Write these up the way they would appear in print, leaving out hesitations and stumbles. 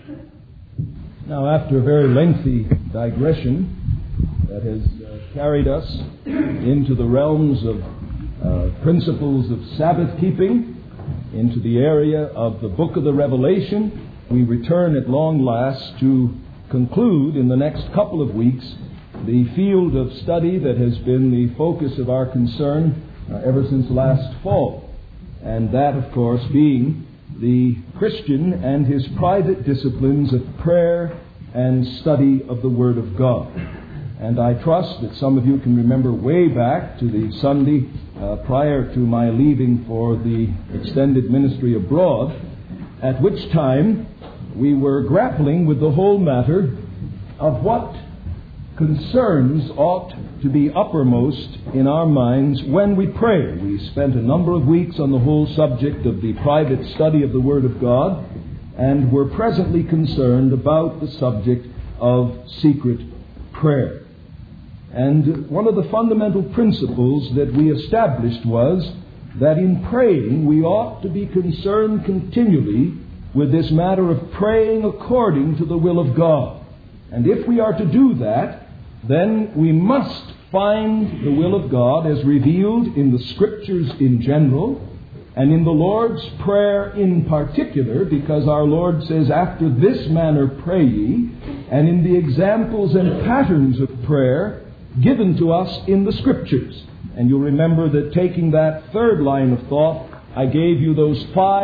Now, after a very lengthy digression that has carried us into the realms of principles of Sabbath keeping, into the area of the book of the Revelation, we return at long last to conclude in the next couple of weeks the field of study that has been the focus of our concern ever since last fall. And that, of course, being the Christian and his private disciplines of prayer and study of the Word of God. And I trust that some of you can remember way back to the Sunday prior to my leaving for the extended ministry abroad, at which time we were grappling with the whole matter of what concerns ought to be uppermost in our minds when we pray. We spent a number of weeks on the whole subject of the private study of the Word of God, and we're presently concerned about the subject of secret prayer. And one of the fundamental principles that we established was that in praying we ought to be concerned continually with this matter of praying according to the will of God. And if we are to do that, then we must find the will of God as revealed in the Scriptures in general and in the Lord's Prayer in particular, because our Lord says, "After this manner pray ye," and in the examples and patterns of prayer given to us in the Scriptures. And you'll remember that taking that third line of thought, I gave you those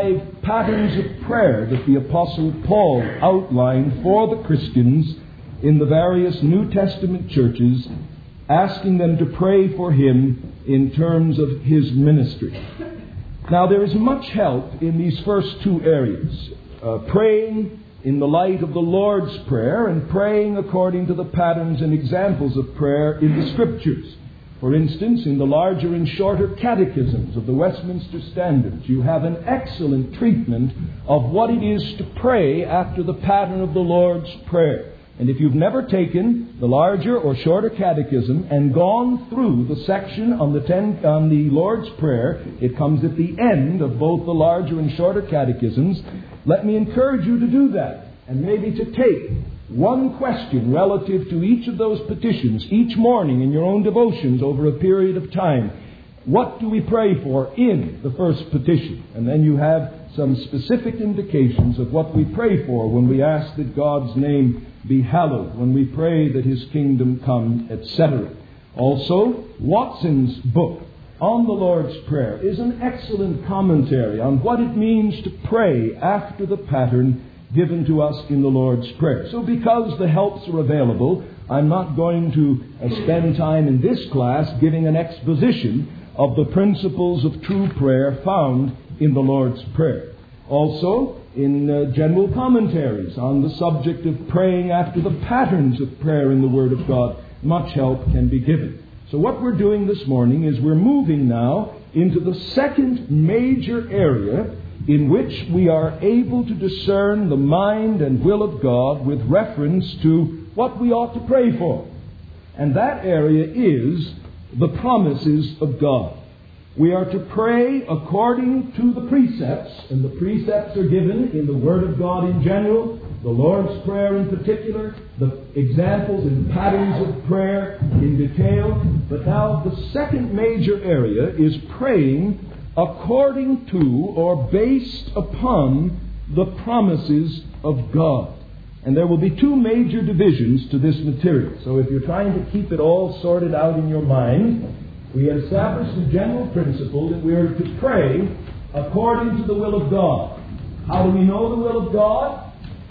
5 patterns of prayer that the Apostle Paul outlined for the Christians in the various New Testament churches, asking them to pray for him in terms of his ministry. Now, there is much help in these first 2 areas, praying in the light of the Lord's Prayer and praying according to the patterns and examples of prayer in the Scriptures. For instance, in the larger and shorter catechisms of the Westminster Standards, you have an excellent treatment of what it is to pray after the pattern of the Lord's Prayer. And if you've never taken the larger or shorter catechism and gone through the section on the Lord's Prayer, it comes at the end of both the larger and shorter catechisms. Let me encourage you to do that, and maybe to take one question relative to each of those petitions each morning in your own devotions over a period of time. What do we pray for in the first petition? And then you have some specific indications of what we pray for when we ask that God's name be hallowed, when we pray that His kingdom come, etc. Also, Watson's book on the Lord's Prayer is an excellent commentary on what it means to pray after the pattern given to us in the Lord's Prayer. So because the helps are available, I'm not going to spend time in this class giving an exposition of the principles of true prayer found in the Lord's Prayer. Also, in general commentaries on the subject of praying after the patterns of prayer in the Word of God, much help can be given. So what we're doing this morning is we're moving now into the second major area in which we are able to discern the mind and will of God with reference to what we ought to pray for. And that area is the promises of God. We are to pray according to the precepts, and the precepts are given in the Word of God in general, the Lord's Prayer in particular, the examples and patterns of prayer in detail. But now the second major area is praying according to or based upon the promises of God. And there will be 2 major divisions to this material. So if you're trying to keep it all sorted out in your mind, we have established the general principle that we are to pray according to the will of God. How do we know the will of God?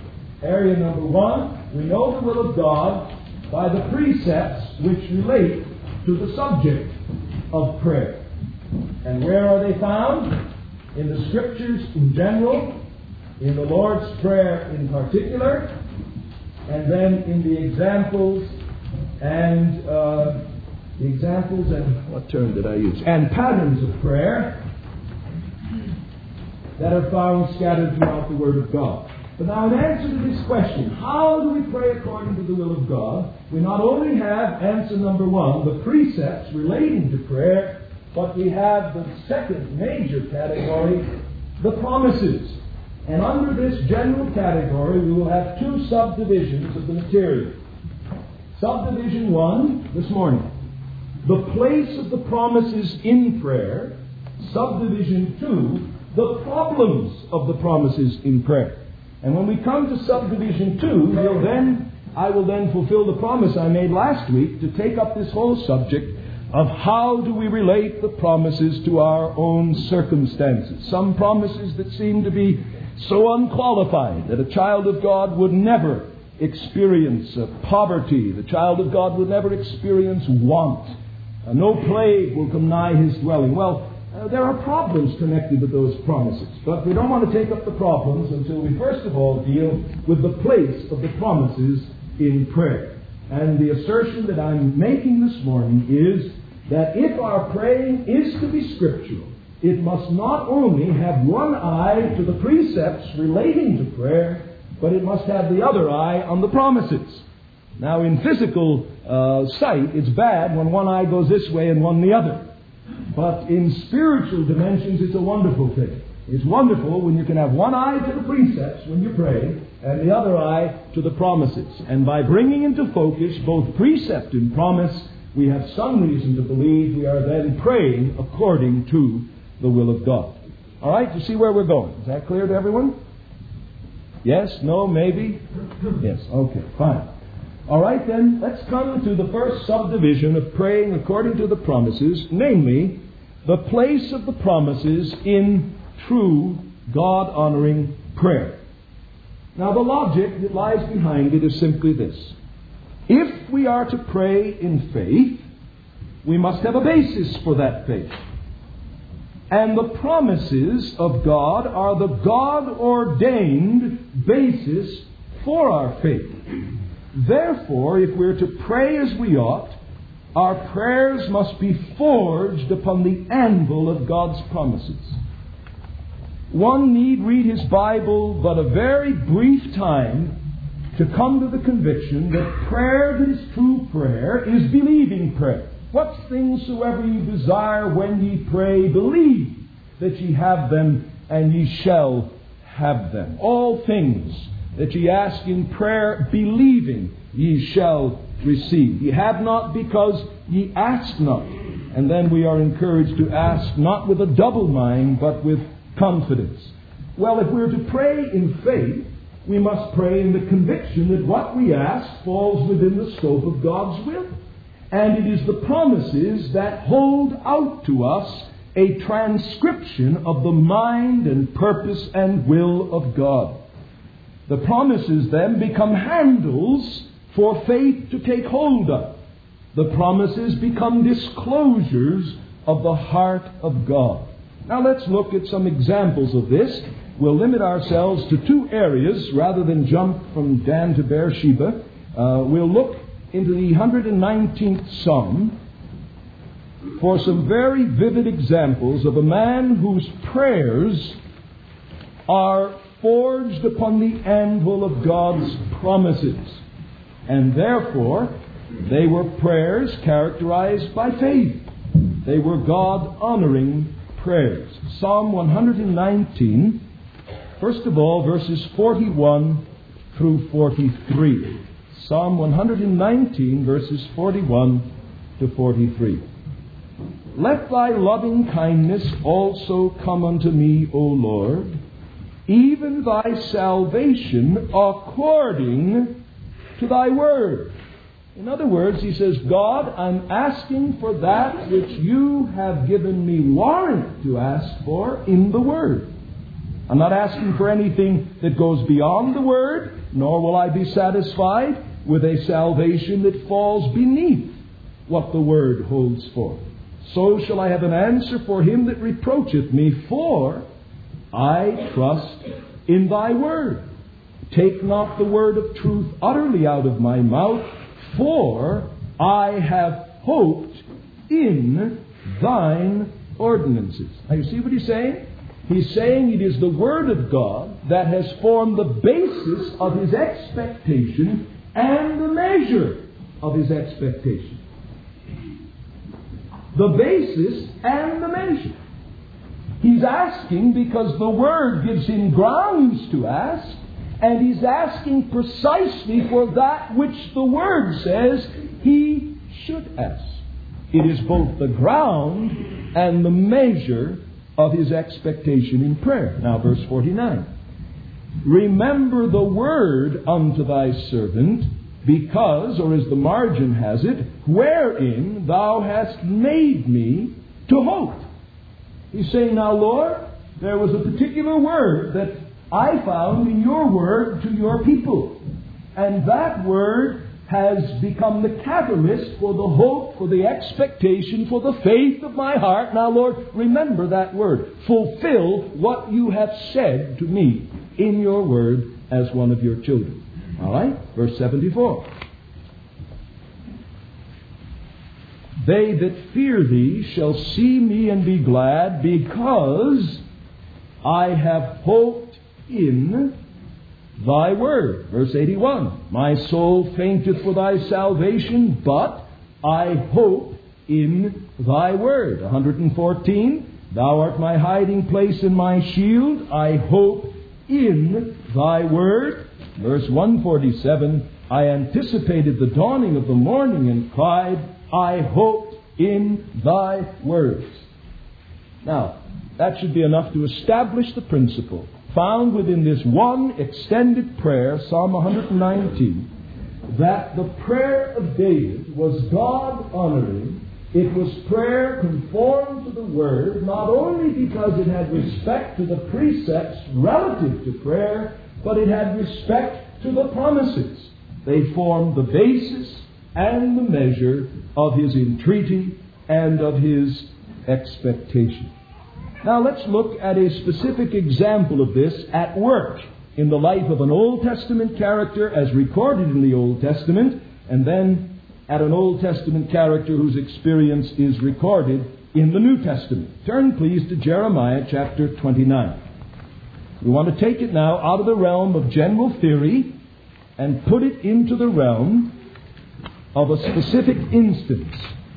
Area number 1, we know the will of God by the precepts which relate to the subject of prayer. And where are they found? In the Scriptures in general, in the Lord's Prayer in particular, and then in the examples and what term did I use? And patterns of prayer that are found scattered throughout the Word of God. But now in answer to this question, how do we pray according to the will of God? We not only have answer number 1, the precepts relating to prayer, but we have the second major category, the promises. And under this general category, we will have two subdivisions of the material. Subdivision 1 this morning, the place of the promises in prayer. Subdivision 2, the problems of the promises in prayer. And when we come to subdivision 2, I will then fulfill the promise I made last week to take up this whole subject of how do we relate the promises to our own circumstances. Some promises that seem to be so unqualified that a child of God would never experience poverty. The child of God would never experience want. No plague will come nigh his dwelling. Well, there are problems connected with those promises. But we don't want to take up the problems until we first of all deal with the place of the promises in prayer. And the assertion that I'm making this morning is that if our praying is to be scriptural, it must not only have one eye to the precepts relating to prayer, but it must have the other eye on the promises. Now, in physical sight, it's bad when one eye goes this way and one the other. But in spiritual dimensions, it's a wonderful thing. It's wonderful when you can have one eye to the precepts when you pray, and the other eye to the promises. And by bringing into focus both precept and promise, we have some reason to believe we are then praying according to the will of God. All right, you see where we're going. Is that clear to everyone? Yes? No? Maybe? Yes. Okay, fine. All right, then, let's come to the first subdivision of praying according to the promises, namely, the place of the promises in true God-honoring prayer. Now, the logic that lies behind it is simply this. If we are to pray in faith, we must have a basis for that faith. And the promises of God are the God-ordained basis for our faith. Therefore, if we're to pray as we ought, our prayers must be forged upon the anvil of God's promises. One need read his Bible but a very brief time to come to the conviction that prayer that is true prayer is believing prayer. What things soever ye desire when ye pray, believe that ye have them, and ye shall have them. All things that ye ask in prayer, believing, ye shall receive. Ye have not because ye ask not. And then we are encouraged to ask not with a double mind, but with confidence. Well, if we're to pray in faith, we must pray in the conviction that what we ask falls within the scope of God's will. And it is the promises that hold out to us a transcription of the mind and purpose and will of God. The promises then become handles for faith to take hold of. The promises become disclosures of the heart of God. Now let's look at some examples of this. We'll limit ourselves to two areas rather than jump from Dan to Beersheba. We'll look into the 119th Psalm for some very vivid examples of a man whose prayers are forged upon the anvil of God's promises. And therefore, they were prayers characterized by faith. They were God-honoring prayers. Psalm 119, first of all, verses 41 through 43. Psalm 119, verses 41 to 43. Let thy loving kindness also come unto me, O Lord, even thy salvation according to thy word. In other words, he says, God, I'm asking for that which you have given me warrant to ask for in the word. I'm not asking for anything that goes beyond the word, nor will I be satisfied with a salvation that falls beneath what the word holds forth. So shall I have an answer for him that reproacheth me, for I trust in thy word. Take not the word of truth utterly out of my mouth, for I have hoped in thine ordinances. Now you see what he's saying? He's saying it is the word of God that has formed the basis of his expectation and the measure of his expectation. The basis and the measure. He's asking because the Word gives him grounds to ask, and he's asking precisely for that which the Word says he should ask. It is both the ground and the measure of his expectation in prayer. Now, verse 49. Remember the word unto thy servant, because, or as the margin has it, wherein thou hast made me to hope. He's saying, now, Lord, there was a particular word that I found in your word to your people. And that word has become the catalyst for the hope, for the expectation, for the faith of my heart. Now, Lord, remember that word. Fulfill what you have said to me in your word as one of your children. All right? Verse 74. They that fear thee shall see me and be glad, because I have hoped in thy word. Verse 81. My soul fainteth for thy salvation, but I hope in thy word. 114. Thou art my hiding place and my shield. I hope in thy word. Verse 147. I anticipated the dawning of the morning and cried, I hoped in thy words. Now, that should be enough to establish the principle found within this one extended prayer, Psalm 119, that the prayer of David was God-honoring. It was prayer conformed to the Word, not only because it had respect to the precepts relative to prayer, but it had respect to the promises. They formed the basis and the measure of his entreaty and of his expectation. Now let's look at a specific example of this at work in the life of an Old Testament character as recorded in the Old Testament, and then at an Old Testament character whose experience is recorded in the New Testament. Turn please to Jeremiah chapter 29. We want to take it now out of the realm of general theory and put it into the realm of a specific instance.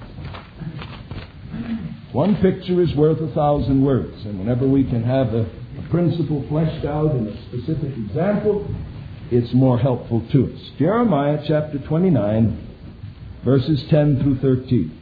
One picture is worth 1,000 words, and whenever we can have a principle fleshed out in a specific example, it's more helpful to us. Jeremiah chapter 29, verses 10 through 13.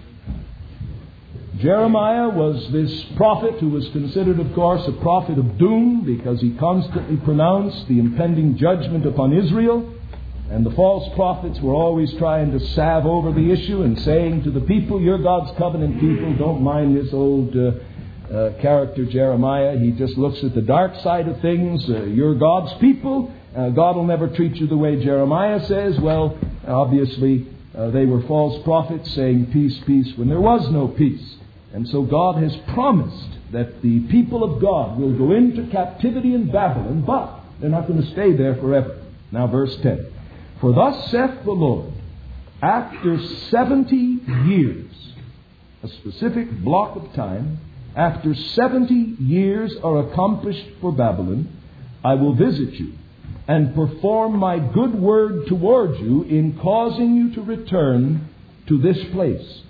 Jeremiah was this prophet who was considered, of course, a prophet of doom because he constantly pronounced the impending judgment upon Israel. And the false prophets were always trying to salve over the issue and saying to the people, you're God's covenant people, don't mind this old character Jeremiah. He just looks at the dark side of things. You're God's people. God will never treat you the way Jeremiah says. Well, obviously, they were false prophets saying peace, peace, when there was no peace. And so God has promised that the people of God will go into captivity in Babylon, but they're not going to stay there forever. Now, verse 10. For thus saith the Lord, after 70 years, a specific block of time, after 70 years are accomplished for Babylon, I will visit you and perform my good word toward you in causing you to return to this place.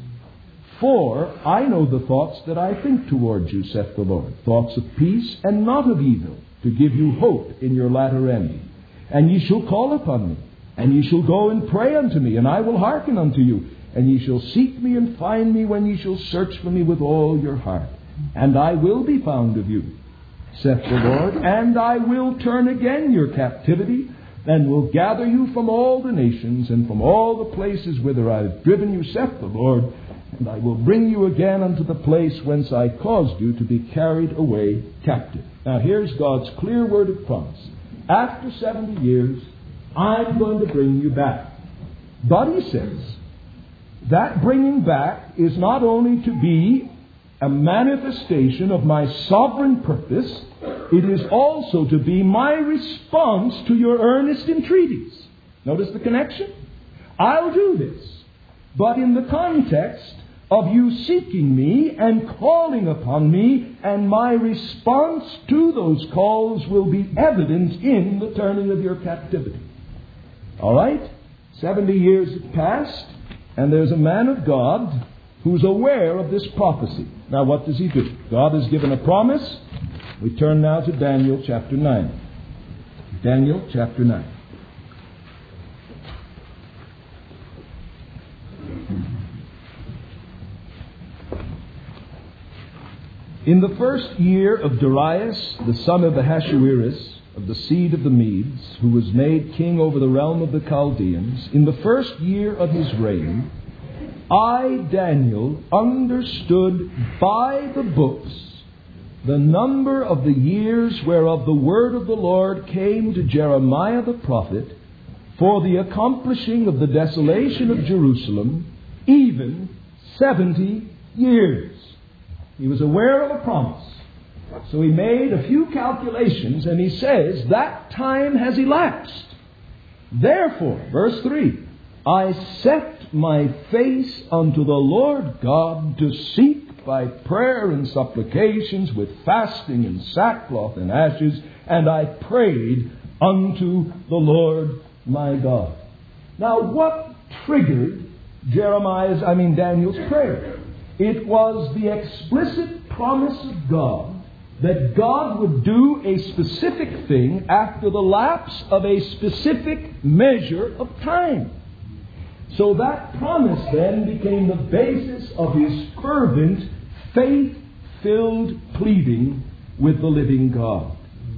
For I know the thoughts that I think toward you, saith the Lord, thoughts of peace and not of evil, to give you hope in your latter end. And ye shall call upon me, and ye shall go and pray unto me, and I will hearken unto you. And ye shall seek me and find me when ye shall search for me with all your heart. And I will be found of you, saith the Lord, and I will turn again your captivity, and will gather you from all the nations, and from all the places whither I have driven you, saith the Lord, and I will bring you again unto the place whence I caused you to be carried away captive. Now here's God's clear word of promise. After 70 years, I'm going to bring you back. But he says, that bringing back is not only to be a manifestation of my sovereign purpose, it is also to be my response to your earnest entreaties. Notice the connection? I'll do this, but in the context of you seeking me and calling upon me, and my response to those calls will be evident in the turning of your captivity. All right? 70 years have passed, and there's a man of God who's aware of this prophecy. Now, what does he do? God has given a promise. We turn now to Daniel chapter 9. Daniel chapter 9. In the first year of Darius, the son of Ahasuerus, of the seed of the Medes, who was made king over the realm of the Chaldeans, in the first year of his reign, I, Daniel, understood by the books the number of the years whereof the word of the Lord came to Jeremiah the prophet, for the accomplishing of the desolation of Jerusalem, even 70 years. He was aware of a promise. So he made a few calculations, and he says that time has elapsed. Therefore, verse 3, I set my face unto the Lord God to seek by prayer and supplications with fasting and sackcloth and ashes, and I prayed unto the Lord my God. Now, what triggered Daniel's prayer? It was the explicit promise of God that God would do a specific thing after the lapse of a specific measure of time. So that promise then became the basis of his fervent, faith-filled pleading with the living God.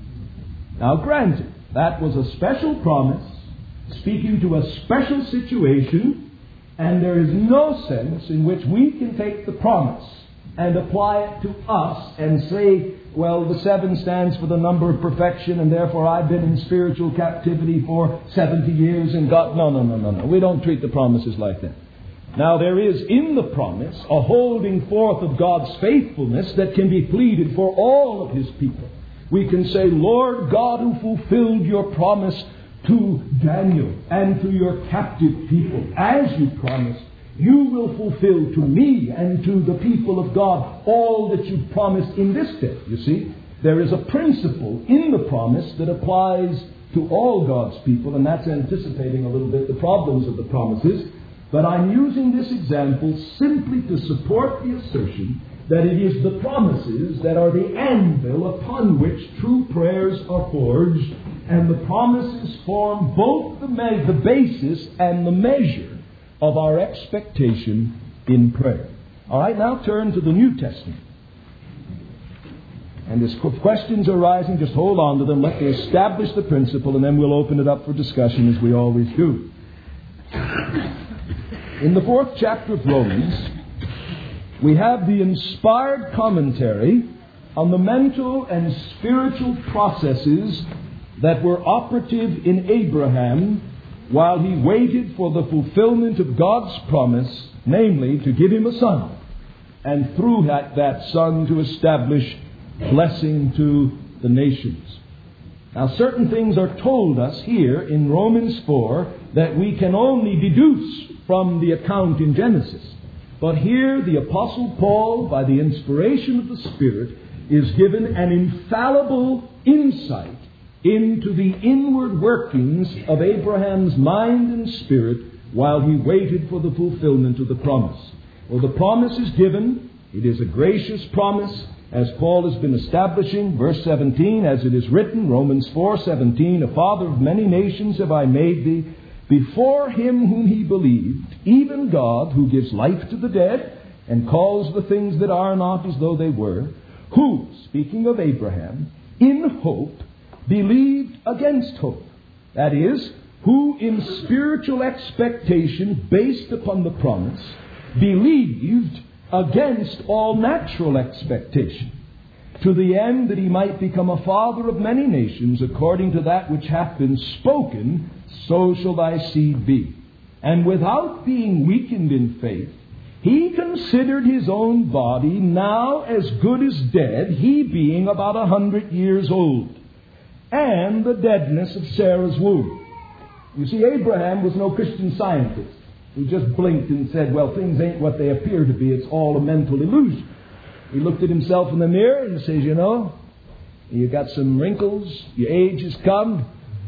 Now granted, that was a special promise, speaking to a special situation, and there is no sense in which we can take the promise and apply it to us and say, well, the 7 stands for the number of perfection, and therefore I've been in spiritual captivity for 70 years, and God... No. We don't treat the promises like that. Now, there is in the promise a holding forth of God's faithfulness that can be pleaded for all of His people. We can say, Lord God, who fulfilled your promise to Daniel and to your captive people, as you promised, you will fulfill to me and to the people of God all that you promised in this day. You see, there is a principle in the promise that applies to all God's people, and that's anticipating a little bit the problems of the promises. But I'm using this example simply to support the assertion that it is the promises that are the anvil upon which true prayers are forged, and the promises form both the basis and the measure of our expectation in prayer. All right, now turn to the New Testament. And as questions are arising, just hold on to them. Let me establish the principle, and then we'll open it up for discussion as we always do. In the 4th chapter of Romans, we have the inspired commentary on the mental and spiritual processes that were operative in Abraham while he waited for the fulfillment of God's promise, namely to give him a son, and through that son to establish blessing to the nations. Now, certain things are told us here in Romans 4 that we can only deduce from the account in Genesis. But here the Apostle Paul, by the inspiration of the Spirit, is given an infallible insight into the inward workings of Abraham's mind and spirit while he waited for the fulfillment of the promise. Well, the promise is given. It is a gracious promise, as Paul has been establishing. Verse 17, as it is written, Romans 4:17, a father of many nations have I made thee, before him whom he believed, even God, who gives life to the dead, and calls the things that are not as though they were, who, speaking of Abraham, in hope, believed against hope. That is, who in spiritual expectation, based upon the promise, believed against all natural expectation, to the end that he might become a father of many nations, according to that which hath been spoken, so shall thy seed be. And without being weakened in faith, he considered his own body now as good as dead, he being about 100 years old, and the deadness of Sarah's womb. You see, Abraham was no Christian scientist who just blinked and said, well, things ain't what they appear to be. It's all a mental illusion. He looked at himself in the mirror and says, you know, you got some wrinkles, your age has come,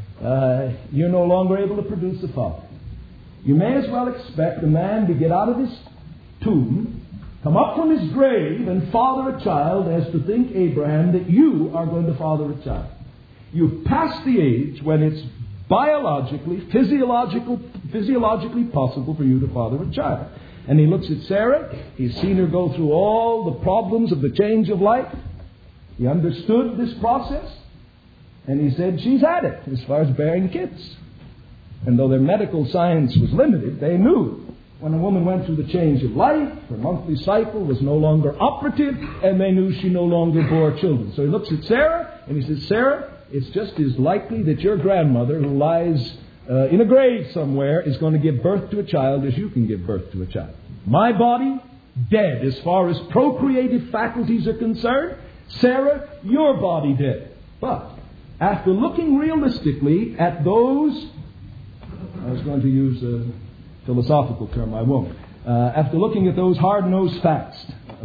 you're no longer able to produce a father. You may as well expect a man to get out of his tomb come up from his grave and father a child as to think, Abraham, that you are going to father a child. You've passed the age when it's biologically, physiologically possible for you to father a child. And he looks at Sarah. He's seen her go through all the problems of the change of life. He understood this process. And he said, she's at it as far as bearing kids. And though their medical science was limited, they knew when a woman went through the change of life, her monthly cycle was no longer operative, and they knew she no longer bore children. So he looks at Sarah, and he says, Sarah, it's just as likely that your grandmother, who lies in a grave somewhere, is going to give birth to a child as you can give birth to a child. My body, dead as far as procreative faculties are concerned. Sarah, your body dead. But after looking realistically at those, I was going to use a philosophical term, I won't. After looking at those hard-nosed facts,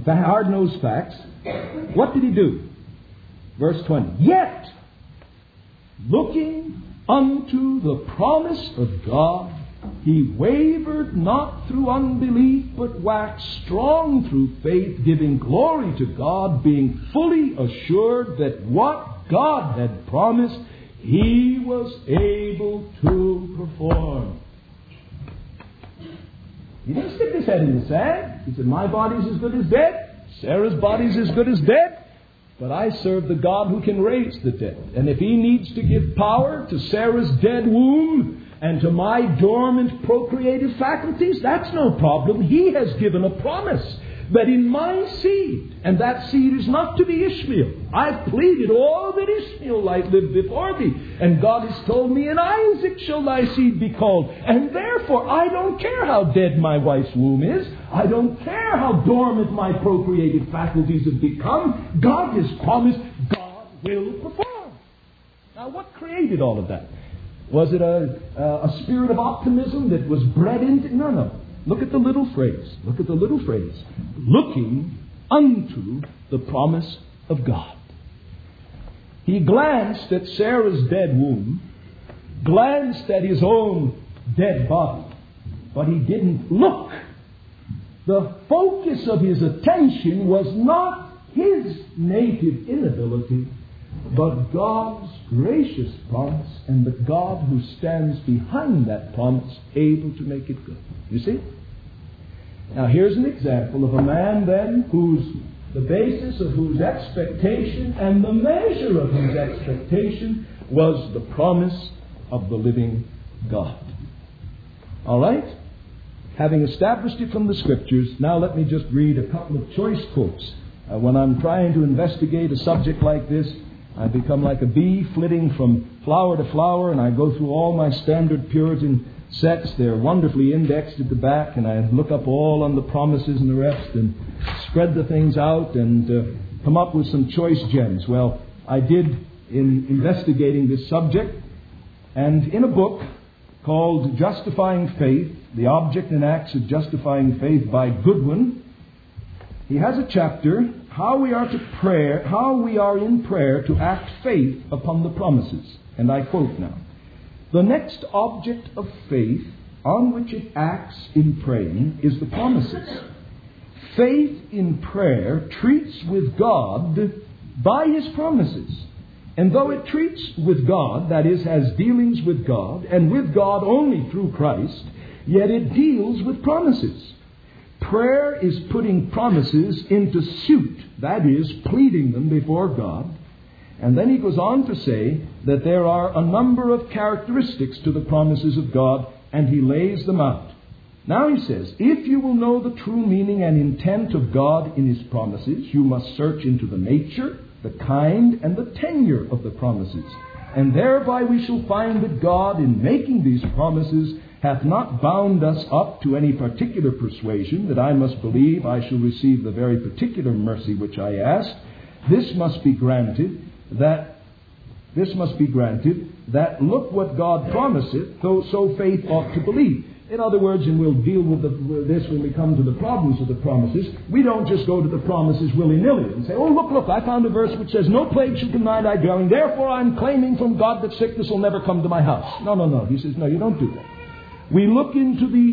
what did he do? Verse 20. Yet, looking unto the promise of God, he wavered not through unbelief, but waxed strong through faith, giving glory to God, being fully assured that what God had promised, he was able to perform. He didn't stick his head in the sand. He said, my body's as good as dead. Sarah's body's as good as dead. But I serve the God who can raise the dead. And if he needs to give power to Sarah's dead womb and to my dormant procreative faculties, that's no problem. He has given a promise that in my seed, and that seed is not to be Ishmael. I've pleaded all that Ishmael might live before thee. And God has told me, in Isaac shall thy seed be called. And therefore, I don't care how dead my wife's womb is. I don't care how dormant my procreative faculties have become. God has promised, God will perform. Now, what created all of that? Was it a spirit of optimism that was bred into? No. Look at the little phrase. Looking unto the promise of God. He glanced at Sarah's dead womb, glanced at his own dead body, but he didn't look. The focus of his attention was not his native inability, but God's gracious promise, and the God who stands behind that promise, able to make it good. You see? Now here's an example of a man then the basis of whose expectation and the measure of whose expectation was the promise of the living God. All right? Having established it from the Scriptures, now let me just read a couple of choice quotes. When I'm trying to investigate a subject like this, I become like a bee flitting from flower to flower, and I go through all my standard Puritan sets. They're wonderfully indexed at the back, and I look up all on the promises and the rest and spread the things out and come up with some choice gems. Well, I did in investigating this subject, and in a book called Justifying Faith, The Object and Acts of Justifying Faith by Goodwin, he has a chapter, how we are in prayer to act faith upon the promises. And I quote now, the next object of faith on which it acts in praying is the promises. Faith in prayer treats with God by His promises. And though it treats with God, that is, has dealings with God, and with God only through Christ, yet it deals with promises. Prayer is putting promises into suit, that is, pleading them before God. And then he goes on to say that there are a number of characteristics to the promises of God, and he lays them out. Now he says, if you will know the true meaning and intent of God in His promises, you must search into the nature, the kind, and the tenure of the promises. And thereby we shall find that God, in making these promises, hath not bound us up to any particular persuasion that I must believe I shall receive the very particular mercy which I ask. This must be granted, that look what God promiseth, so faith ought to believe. In other words, and we'll deal with this when we come to the problems of the promises, we don't just go to the promises willy-nilly and say, oh, look, I found a verse which says, no plague shall come nigh thy dwelling, therefore I'm claiming from God that sickness will never come to my house. No. He says, no, you don't do that. We look into the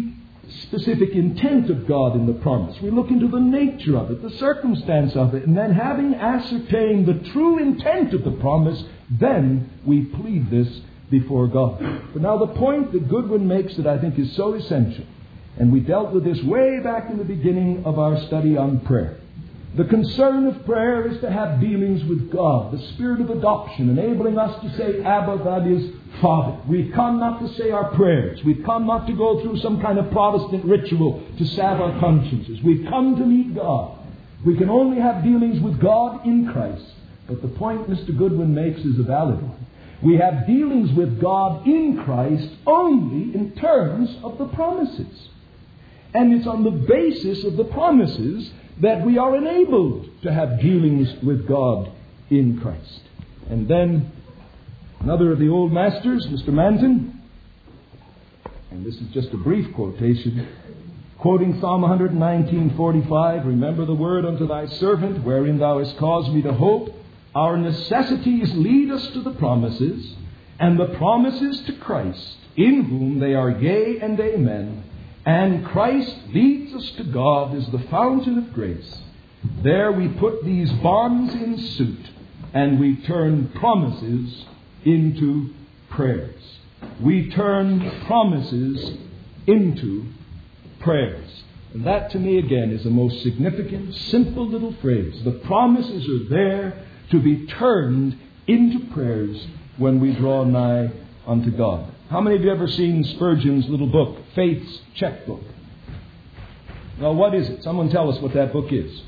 specific intent of God in the promise. We look into the nature of it, the circumstance of it, and then having ascertained the true intent of the promise, then we plead this before God. But now the point that Goodwin makes that I think is so essential, and we dealt with this way back in the beginning of our study on prayer. The concern of prayer is to have dealings with God, the spirit of adoption, enabling us to say, Abba, that is, Father. We've come not to say our prayers. We've come not to go through some kind of Protestant ritual to salve our consciences. We've come to meet God. We can only have dealings with God in Christ. But the point Mr. Goodwin makes is a valid one. We have dealings with God in Christ only in terms of the promises. And it's on the basis of the promises that we are enabled to have dealings with God in Christ. And then another of the old masters, Mr. Manton, and this is just a brief quotation, quoting Psalm 119:45, remember the word unto thy servant, wherein thou hast caused me to hope. Our necessities lead us to the promises, and the promises to Christ, in whom they are yea and amen. And Christ leads us to God as the fountain of grace. There we put these bonds in suit, and we turn promises into prayers. We turn promises into prayers. And that to me again is the most significant, simple little phrase. The promises are there to be turned into prayers when we draw nigh unto God. How many of you ever seen Spurgeon's little book, Faith's Checkbook? Well, what is it? Someone tell us what that book is.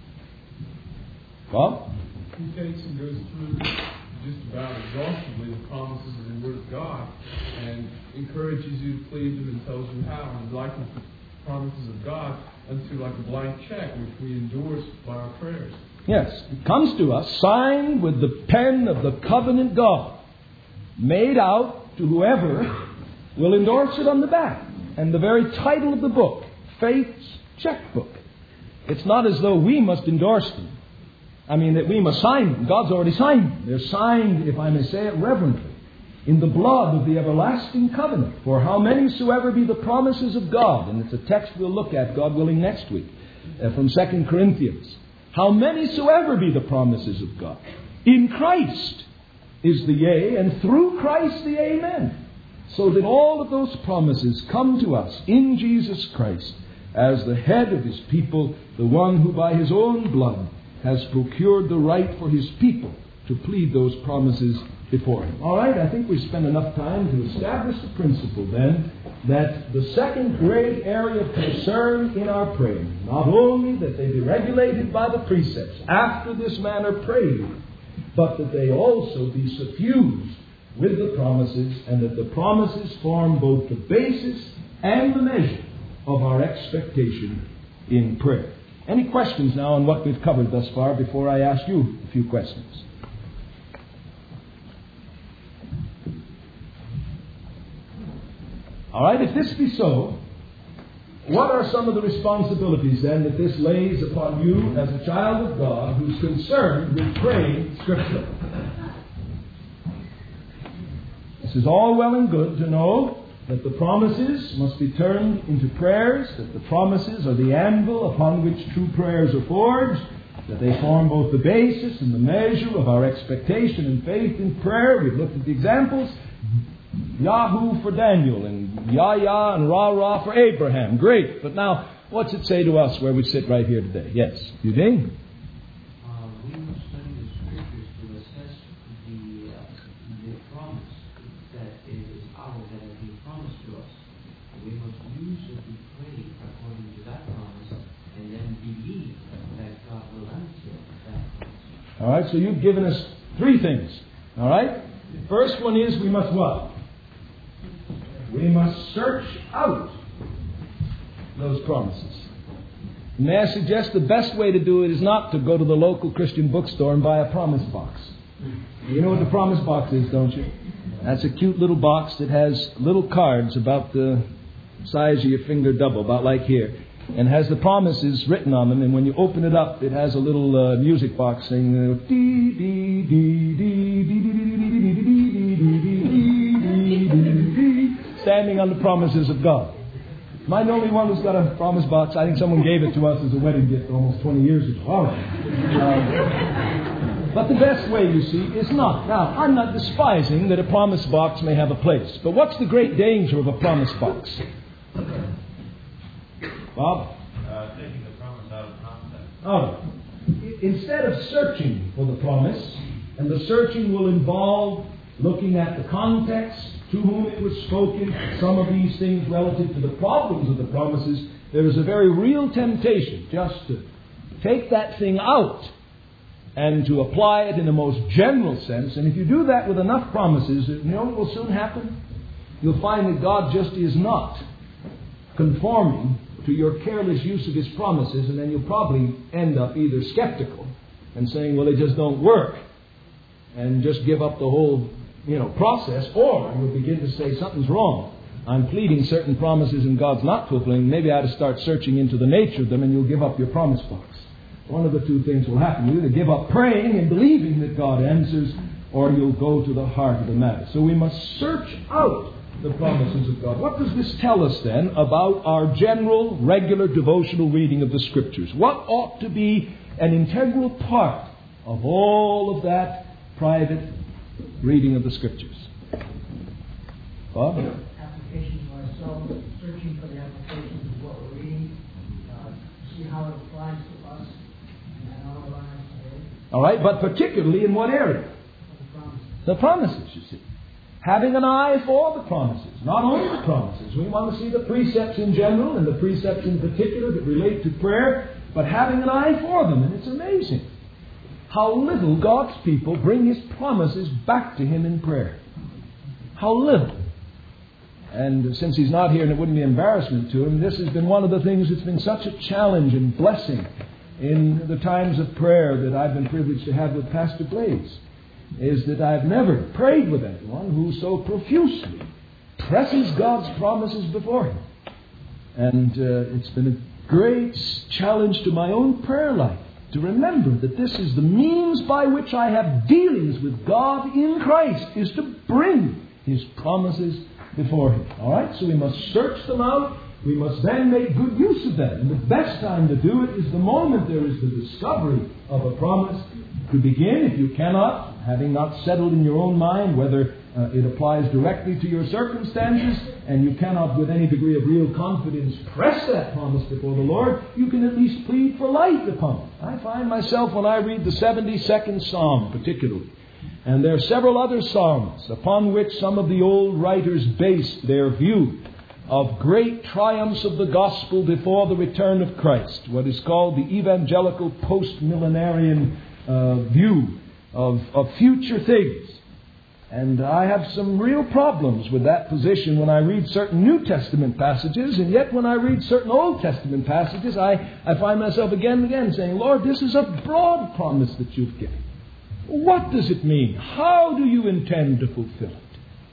Bob? He takes and goes through just about exhaustively the promises of the Word of God and encourages you to plead them and tells you how, and likens the promises of God unto like a blank check which we endorse by our prayers. Yes, it comes to us signed with the pen of the covenant God, made out to whoever will endorse it on the back. And the very title of the book, Faith's Checkbook. It's not as though we must endorse them. I mean, that we must sign them. God's already signed them. They're signed, if I may say it reverently, in the blood of the everlasting covenant. For how many soever be the promises of God, and it's a text we'll look at, God willing, next week, from 2 Corinthians. How many soever be the promises of God. In Christ is the yea, and through Christ the amen. So that all of those promises come to us in Jesus Christ as the head of His people, the one who by His own blood has procured the right for His people to plead those promises before Him. All right, I think we've spent enough time to establish the principle then that the second great area of concern in our praying, not only that they be regulated by the precepts, after this manner prayed, but that they also be suffused with the promises, and that the promises form both the basis and the measure of our expectation in prayer. Any questions now on what we've covered thus far before I ask you a few questions? All right, if this be so, what are some of the responsibilities then that this lays upon you as a child of God who's concerned with praying Scripture? This is all well and good to know that the promises must be turned into prayers, that the promises are the anvil upon which true prayers are forged, that they form both the basis and the measure of our expectation and faith in prayer. We've looked at the examples. Yahoo for Daniel, and Yah and Rah for Abraham. Great. But now, what's it say to us where we sit right here today? Yes, Eugene? We must study the Scriptures to assess the promise that is ours, that has been promised to us. We must use it to pray according to that promise, and then believe that God will answer that promise. All right, so you've given us three things. All right? The first one is we must what? We must search out those promises. May I suggest the best way to do it is not to go to the local Christian bookstore and buy a promise box. You know what the promise box is, don't you? That's a cute little box that has little cards about the size of your finger double, about like here, and has the promises written on them. And when you open it up, it has a little music box saying dee dee dee dee dee dee dee dee dee dee, standing on the promises of God. Am I the only one who's got a promise box? I think someone gave it to us as a wedding gift almost 20 years ago. All right. But the best way, you see, is not. Now, I'm not despising that a promise box may have a place. But what's the great danger of a promise box? Bob? Taking the promise out of context. Oh. Instead of searching for the promise, and the searching will involve looking at the context, to whom it was spoken, some of these things relative to the problems of the promises, there is a very real temptation just to take that thing out and to apply it in a most general sense. And if you do that with enough promises, you know what will soon happen? You'll find that God just is not conforming to your careless use of His promises, and then you'll probably end up either skeptical and saying, well, they just don't work, and just give up the whole process, or you'll begin to say something's wrong. I'm pleading certain promises and God's not fulfilling. Maybe I ought to start searching into the nature of them, and you'll give up your promise box. One of the two things will happen. You either give up praying and believing that God answers, or you'll go to the heart of the matter. So we must search out the promises of God. What does this tell us then about our general, regular devotional reading of the Scriptures? What ought to be an integral part of all of that private reading of the Scriptures? Bob? Application to ourselves, searching for the applications of what we're reading, see how it applies to us and our lives today. All right, but particularly in what area? The promises, you see. Having an eye for the promises. Not only the promises. We want to see the precepts in general and the precepts in particular that relate to prayer, but having an eye for them. And it's amazing how little God's people bring His promises back to Him in prayer. How little. And since He's not here and it wouldn't be embarrassment to Him, this has been one of the things that's been such a challenge and blessing in the times of prayer that I've been privileged to have with Pastor Blades, is that I've never prayed with anyone who so profusely presses God's promises before him. And it's been a great challenge to my own prayer life to remember that this is the means by which I have dealings with God in Christ, is to bring His promises before Him. All right? So we must search them out. We must then make good use of them. And the best time to do it is the moment there is the discovery of a promise. To begin, if you cannot, having not settled in your own mind whether it applies directly to your circumstances, and you cannot with any degree of real confidence press that promise before the Lord, you can at least plead for light upon it. I find myself, when I read the 72nd Psalm particularly, and there are several other psalms upon which some of the old writers based their view of great triumphs of the gospel before the return of Christ, what is called the evangelical post-millenarian view of future things. And I have some real problems with that position when I read certain New Testament passages, and yet when I read certain Old Testament passages, I find myself again and again saying, Lord, this is a broad promise that you've given. What does it mean? How do you intend to fulfill it?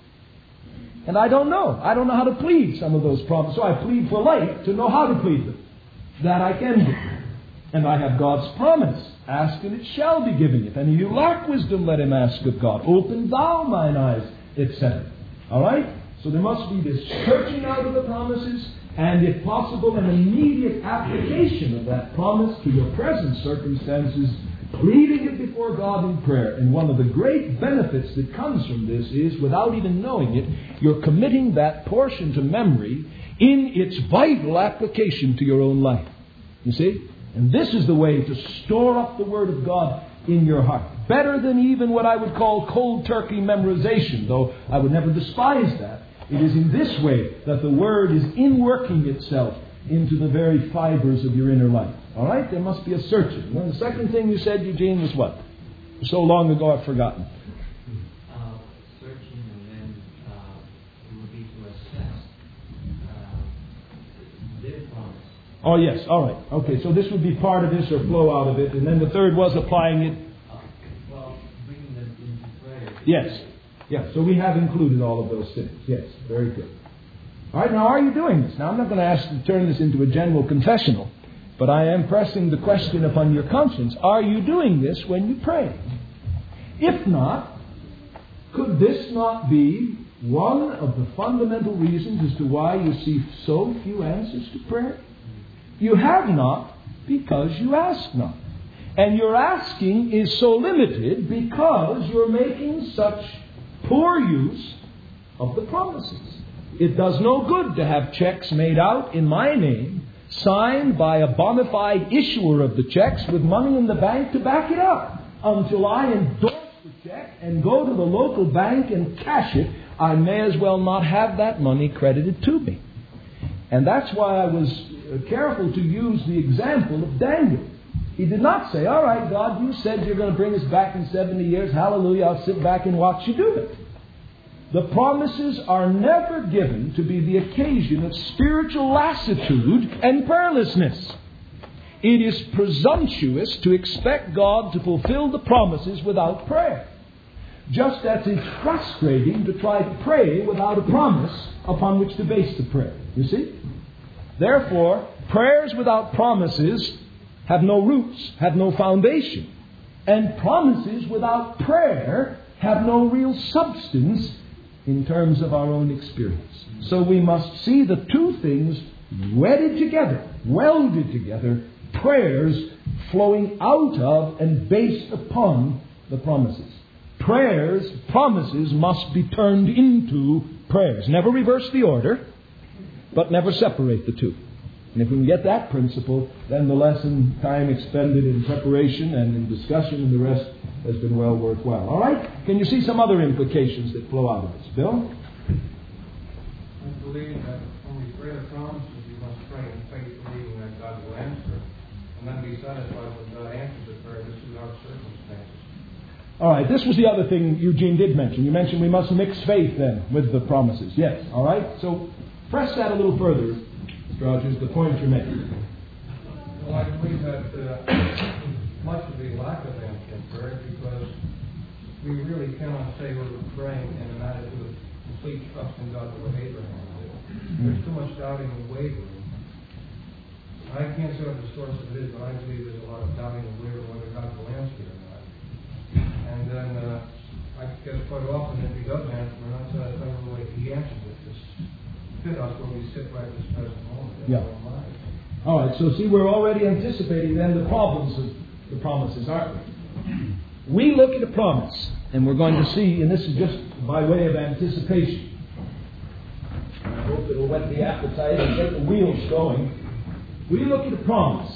And I don't know. I don't know how to plead some of those promises. So I plead for light to know how to plead them. That I can do. And I have God's promise. Ask and it shall be given. If any of you lack wisdom, let him ask of God. Open thou mine eyes, etc. All right? So there must be this searching out of the promises, and if possible, an immediate application of that promise to your present circumstances, pleading it before God in prayer. And one of the great benefits that comes from this is, without even knowing it, you're committing that portion to memory in its vital application to your own life. You see? And this is the way to store up the Word of God in your heart. Better than even what I would call cold turkey memorization, though I would never despise that. It is in this way that the Word is inworking itself into the very fibers of your inner life. All right? There must be a searching. Well, the second thing you said, Eugene, was what? So long ago I've forgotten. Searching, and then it would be to assess their promise. Oh, yes. All right. Okay, so this would be part of this or flow out of it. And then the third was applying it. Well, bringing them into prayer. Yes. Yeah, so we have included all of those things. Yes, very good. All right, now are you doing this? Now I'm not going to ask you to turn this into a general confessional, but I am pressing the question upon your conscience. Are you doing this when you pray? If not, could this not be one of the fundamental reasons as to why you see so few answers to prayer? You have not because you ask not. And your asking is so limited because you're making such poor use of the promises. It does no good to have checks made out in my name, signed by a bona fide issuer of the checks with money in the bank to back it up. Until I endorse the check and go to the local bank and cash it, I may as well not have that money credited to me. And that's why I was careful to use the example of Daniel. He did not say, all right, God, you said you're going to bring us back in 70 years. Hallelujah, I'll sit back and watch you do it. The promises are never given to be the occasion of spiritual lassitude and prayerlessness. It is presumptuous to expect God to fulfill the promises without prayer. Just as it's frustrating to try to pray without a promise upon which to base the prayer. You see? Therefore, prayers without promises have no roots, have no foundation. And promises without prayer have no real substance in terms of our own experience. So we must see the two things wedded together, welded together, prayers flowing out of and based upon the promises. Promises must be turned into prayers. Never reverse the order, but never separate the two. And if we can get that principle, then the lesson time expended in preparation and in discussion and the rest has been well worthwhile. All right? Can you see some other implications that flow out of this? Bill? I believe that when we pray the promises, we must pray in faith, believing that God will answer, and then be satisfied when God answers the prayer. This is our circumstances. All right, this was the other thing Eugene did mention. You mentioned we must mix faith then with the promises. Yes, all right? So press that a little further, Mr. Rogers, the point you're making. Well, I believe that much of the lack of answer in prayer because we really cannot say we're praying in an attitude of complete trust in God the way Abraham did. There's too much doubting and wavering. I can't say what the source of it is, but I believe there's a lot of doubting and wavering whether God will answer or not. And then I guess quite often if He doesn't answer, we're not satisfied with the way He answers it. Just fit us where we sit right at this present moment. Yeah. All right, so see, we're already anticipating then the problems of the promises, aren't we? We look at a promise, and we're going to see, and this is just by way of anticipation. I hope it'll whet the appetite and get the wheels going. We look at a promise.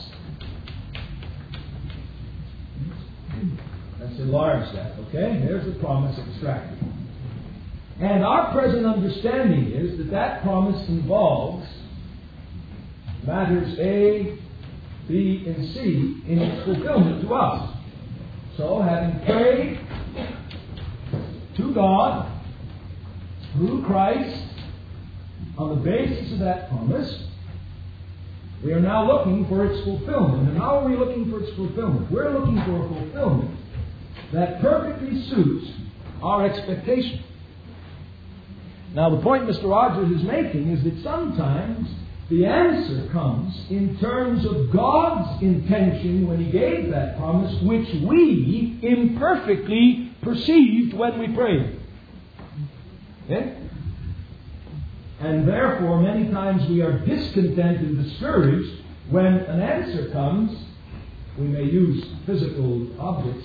Let's enlarge that, okay? There's the promise extracted. And our present understanding is that that promise involves matters A, B, and C in its fulfillment to us. So, having prayed to God through Christ on the basis of that promise, we are now looking for its fulfillment. And how are we looking for its fulfillment? We're looking for a fulfillment that perfectly suits our expectation. Now, the point Mr. Rogers is making is that sometimes the answer comes in terms of God's intention when He gave that promise, which we imperfectly perceived when we prayed. Okay? And therefore, many times we are discontent and discouraged when an answer comes. We may use physical objects.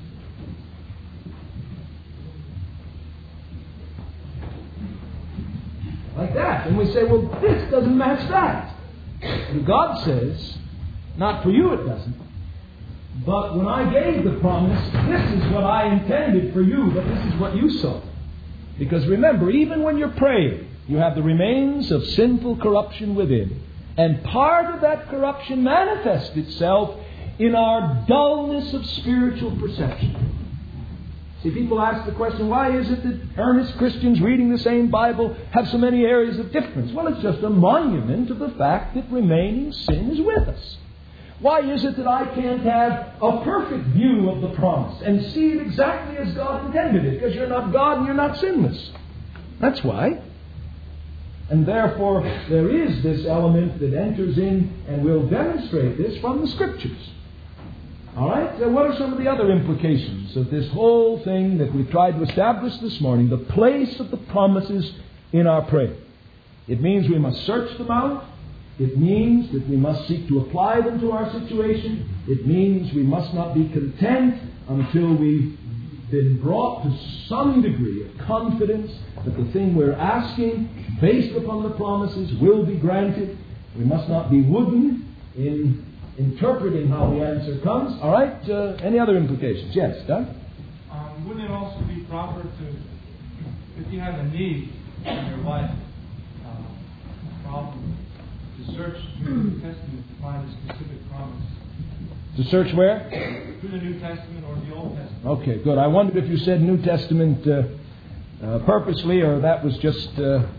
Like that. And we say, well, this doesn't match that. And God says, not for you it doesn't. But when I gave the promise, this is what I intended for you, but this is what you saw. Because remember, even when you're praying, you have the remains of sinful corruption within. And part of that corruption manifests itself in our dullness of spiritual perception. See, people ask the question, why is it that earnest Christians reading the same Bible have so many areas of difference? Well, it's just a monument of the fact that remaining sin is with us. Why is it that I can't have a perfect view of the promise and see it exactly as God intended it? Because you're not God and you're not sinless. That's why. And therefore, there is this element that enters in and will demonstrate this from the Scriptures. All right? What are some of the other implications of this whole thing that we've tried to establish this morning? The place of the promises in our prayer. It means we must search them out. It means that we must seek to apply them to our situation. It means we must not be content until we've been brought to some degree of confidence that the thing we're asking, based upon the promises, will be granted. We must not be wooden in interpreting how the answer comes. All right? Any other implications? Yes, Doug? Wouldn't it also be proper to, if you have a need in your life, problem, to search through the New Testament to find a specific promise? To search where? Through the New Testament or the Old Testament. Okay, good. I wondered if you said New Testament purposely, or that was just the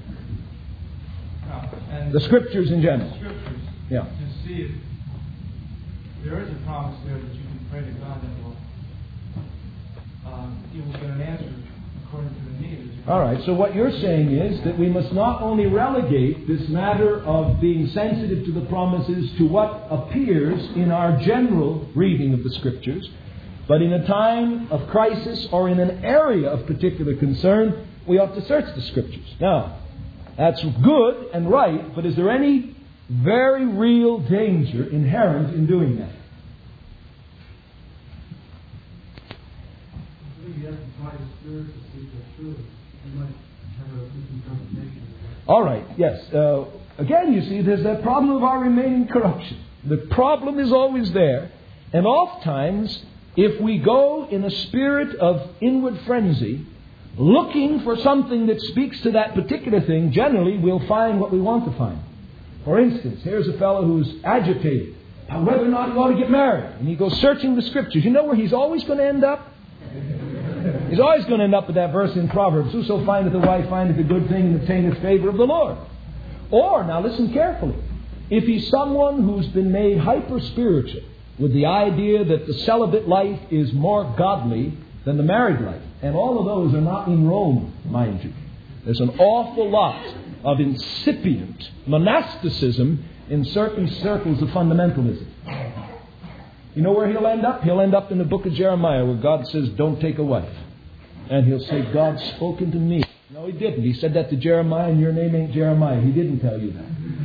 Scriptures in general. Scriptures. Yeah. To see if there is a promise there that you can pray to God that will you will get an answer according to the need. All right, so what you're saying is that we must not only relegate this matter of being sensitive to the promises to what appears in our general reading of the Scriptures, but in a time of crisis or in an area of particular concern, we ought to search the Scriptures. Now, that's good and right, but is there any very real danger inherent in doing that? I believe you have to try the Spirit to see the truth. You might have a misinterpretation. All right, yes. Again, you see, there's that problem of our remaining corruption. The problem is always there. And oftentimes, if we go in a spirit of inward frenzy, looking for something that speaks to that particular thing, generally we'll find what we want to find. For instance, here's a fellow who's agitated about whether or not he ought to get married. And he goes searching the Scriptures. You know where he's always going to end up? He's always going to end up with that verse in Proverbs, whoso findeth a wife findeth a good thing and obtaineth favor of the Lord. Or, now listen carefully, if he's someone who's been made hyper-spiritual with the idea that the celibate life is more godly than the married life, and all of those are not in Rome, mind you. There's an awful lot of incipient monasticism in certain circles of fundamentalism. You know where he'll end up? He'll end up in the book of Jeremiah, where God says, don't take a wife. And he'll say, God's spoken to me. No, he didn't. He said that to Jeremiah, and your name ain't Jeremiah. He didn't tell you that.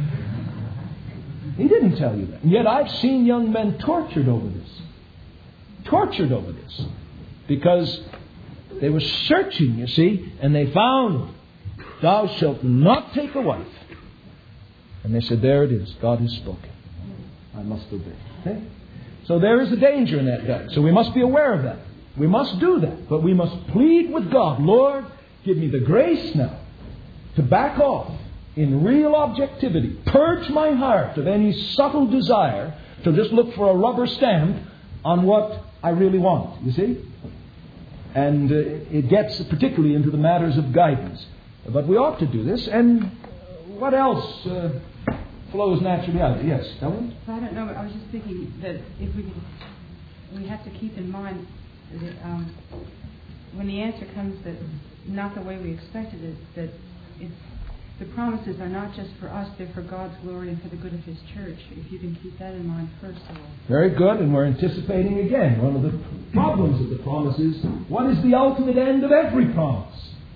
He didn't tell you that. And yet I've seen young men tortured over this. Tortured over this. Because they were searching, you see, and they found, thou shalt not take a wife. And they said, there it is. God has spoken. I must obey. Okay? So there is a danger in that, guy. So we must be aware of that. We must do that. But we must plead with God, Lord, give me the grace now to back off in real objectivity. Purge my heart of any subtle desire to just look for a rubber stamp on what I really want, you see? And it gets particularly into the matters of guidance. But we ought to do this. And what else flows naturally out of it? Yes, Ellen? I don't know. I was just thinking that if we have to keep in mind that when the answer comes that not the way we expected it, that the promises are not just for us, they're for God's glory and for the good of His church. If you can keep that in mind first of all. Very good, and we're anticipating again one of the problems of the promises. What is the ultimate end of every promise?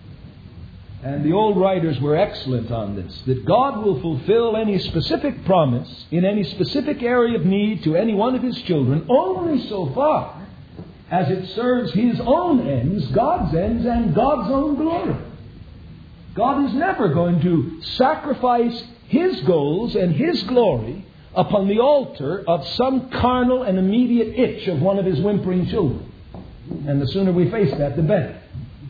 And the old writers were excellent on this, that God will fulfill any specific promise in any specific area of need to any one of His children only so far as it serves His own ends, God's ends, and God's own glory. God is never going to sacrifice His goals and His glory upon the altar of some carnal and immediate itch of one of His whimpering children. And the sooner we face that, the better.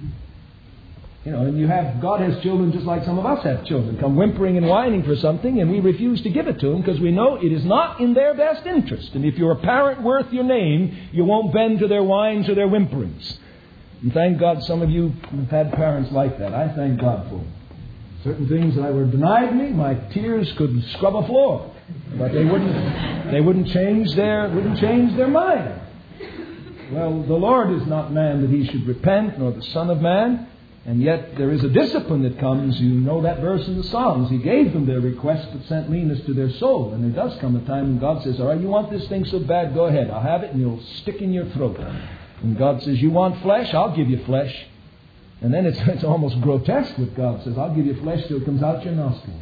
You know, and God has children just like some of us have children, come whimpering and whining for something, and we refuse to give it to them because we know it is not in their best interest. And if you're a parent worth your name, you won't bend to their whines or their whimperings. And thank God some of you have had parents like that. I thank God for them. Certain things that were denied me, my tears could scrub a floor, but they wouldn't change their mind. Well, the Lord is not man that He should repent, nor the Son of Man. And yet there is a discipline that comes. You know that verse in the Psalms. He gave them their request, but sent leanness to their soul. And there does come a time when God says, all right, you want this thing so bad, go ahead. I'll have it, and it'll stick in your throat. And God says, you want flesh? I'll give you flesh. And then it's almost grotesque what God says. I'll give you flesh till it comes out your nostrils.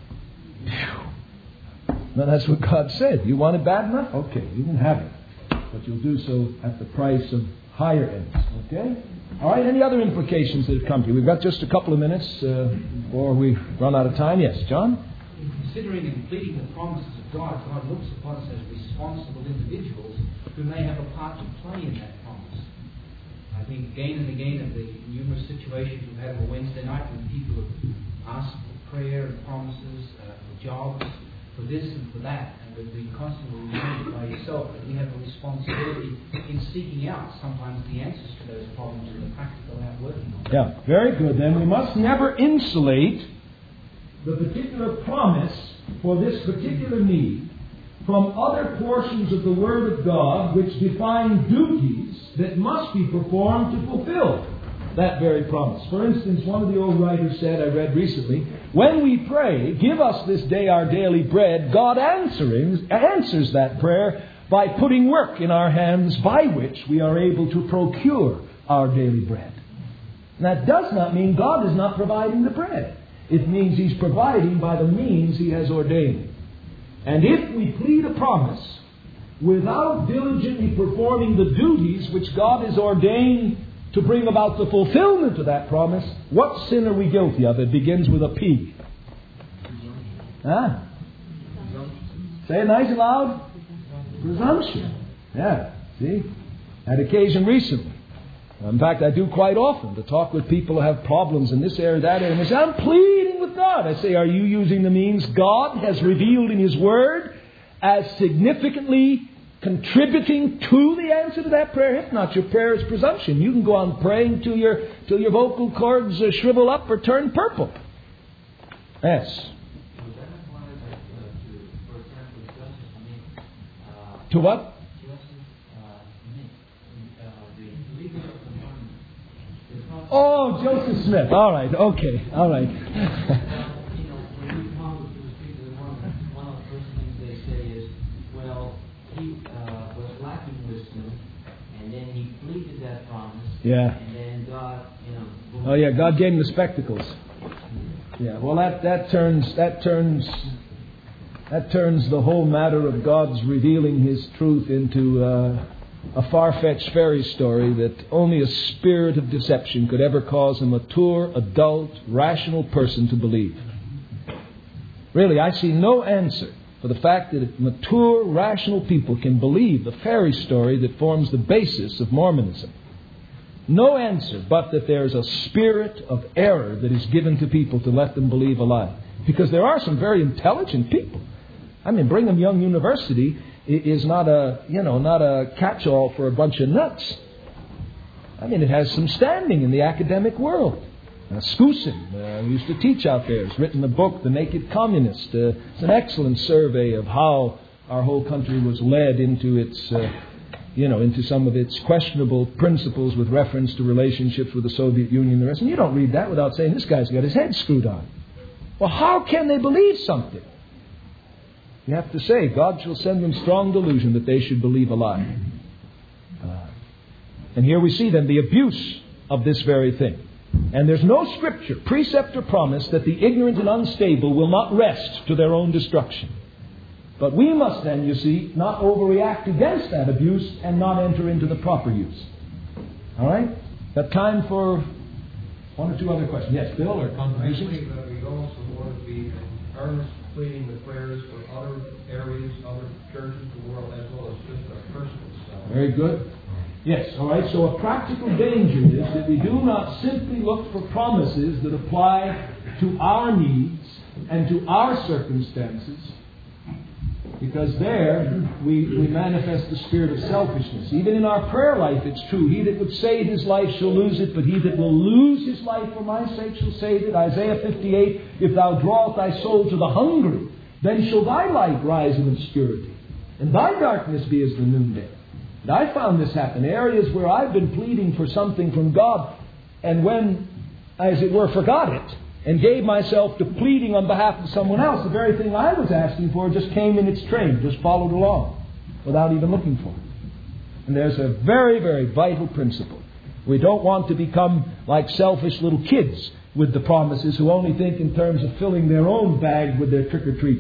Now that's what God said. You want it bad enough? Okay, you can have it. But you'll do so at the price of higher ends. Okay? All right, any other implications that have come to you? We've got just a couple of minutes before we run out of time. Yes, John? In considering and pleading the promises of God, God looks upon us as responsible individuals who may have a part to play in that promise. I think again and again of the numerous situations we've had on Wednesday night when people have asked for prayer and promises, for jobs, for this and for that, and we've been constantly reminded by yourself that we have a responsibility in seeking out sometimes the answers to those problems and the practical out working on them. Yeah, very good. Then we must never insulate the particular promise for this particular need from other portions of the Word of God which define duties that must be performed to fulfill that very promise. For instance, one of the old writers said, I read recently, when we pray, give us this day our daily bread, God answers that prayer by putting work in our hands by which we are able to procure our daily bread. And that does not mean God is not providing the bread. It means He's providing by the means He has ordained. And if we plead a promise without diligently performing the duties which God has ordained to bring about the fulfillment of that promise, what sin are we guilty of? It begins with a P. Huh? Say it nice and loud. Presumption. Yeah. See? Had occasion recently. In fact, I do quite often to talk with people who have problems in this area, that area. And they say, I'm pleading with God. I say, are you using the means God has revealed in His Word as significantly contributing to the answer to that prayer? If not, your prayer is presumption. You can go on praying till your vocal cords shrivel up or turn purple. Yes. To what? Oh, Joseph Smith. All right. Okay. All right. When you talk to people, one of the first things they say is, well, he was lacking wisdom, and then he pleaded that promise. Yeah. And then God, Oh yeah, God gave him the spectacles. Yeah. Well, that turns the whole matter of God's revealing His truth into a far-fetched fairy story that only a spirit of deception could ever cause a mature, adult, rational person to believe. Really, I see no answer for the fact that mature, rational people can believe the fairy story that forms the basis of Mormonism. No answer but that there's a spirit of error that is given to people to let them believe a lie. Because there are some very intelligent people. I mean, Brigham Young University is not a catch-all for a bunch of nuts. I mean, it has some standing in the academic world. Skousen, who used to teach out there, has written a book, The Naked Communist. It's an excellent survey of how our whole country was led into its, into some of its questionable principles with reference to relationships with the Soviet Union and the rest. And you don't read that without saying, this guy's got his head screwed on. Well, how can they believe something? You have to say, God shall send them strong delusion that they should believe a lie. And here we see then the abuse of this very thing. And there's no scripture, precept or promise that the ignorant and unstable will not rest to their own destruction. But we must then, you see, not overreact against that abuse and not enter into the proper use. All right? Got time for one or two other questions. Yes, Bill, or contributions? I believe that we also want to be earnest pleading the prayers for other areas, other churches in the world, as well as just our personal self. Very good. Yes, all right. So a practical danger is that we do not simply look for promises that apply to our needs and to our circumstances, because there we manifest the spirit of selfishness. Even in our prayer life, it's true. He that would save his life shall lose it, but he that will lose his life for my sake shall save it. Isaiah 58, if thou drawest thy soul to the hungry, then shall thy light rise in obscurity, and thy darkness be as the noonday. And I found this happen. Areas where I've been pleading for something from God, and when as it were, forgot it and gave myself to pleading on behalf of someone else, the very thing I was asking for just came in its train, just followed along without even looking for it. And there's a very, very vital principle. We don't want to become like selfish little kids with the promises who only think in terms of filling their own bag with their trick-or-treat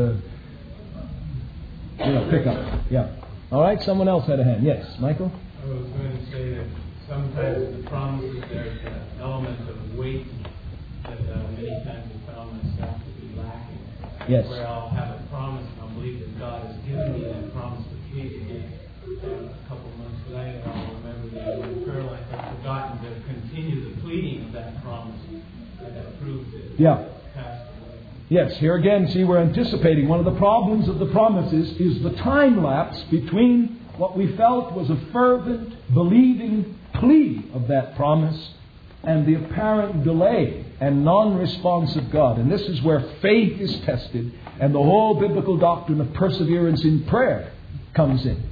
pickup. Yeah. All right, someone else had a hand. Yes, Michael? I was going to say that sometimes the promises, there's an element of weight that many times I found myself to be lacking. Yes. Where I'll have a promise and I'll believe that God has given me that promise to plead again. A couple of months later, I'll remember that in my prayer life I've forgotten to continue the pleading of that promise that proved it. Yeah. Passed away. Yes, here again, see, we're anticipating. One of the problems of the promises is the time lapse between what we felt was a fervent, believing plea of that promise and the apparent delay and non-response of God. And this is where faith is tested and the whole biblical doctrine of perseverance in prayer comes in.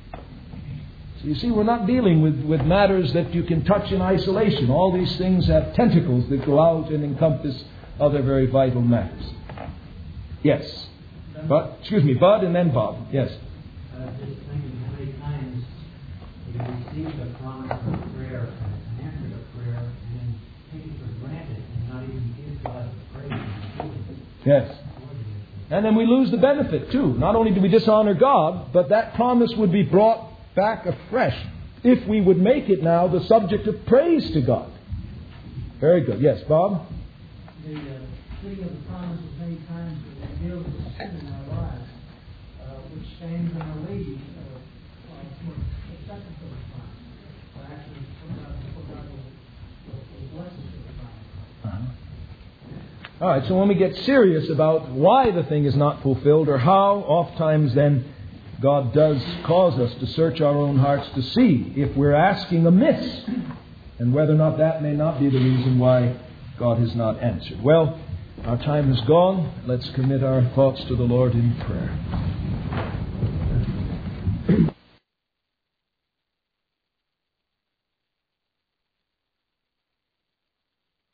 So you see, we're not dealing with matters that you can touch in isolation. All these things have tentacles that go out and encompass other very vital matters. Yes. Bud, and then Bob. Yes. Just thinking how many times you receive the promise of prayer and answer the prayer and then take it for granted and not even give God the praise. Yes. And then we lose the benefit too. Not only do we dishonor God, but that promise would be brought back afresh if we would make it now the subject of praise to God. Very good. Yes, Bob? The thing of the promises many times reveals the sin in our lives, which stands in our way for acceptance of the promise. Or actually, for God will bless us with the promise. All right, so when we get serious about why the thing is not fulfilled or how, oftentimes then God does cause us to search our own hearts to see if we're asking amiss and whether or not that may not be the reason why God has not answered. Well, our time has gone. Let's commit our thoughts to the Lord in prayer.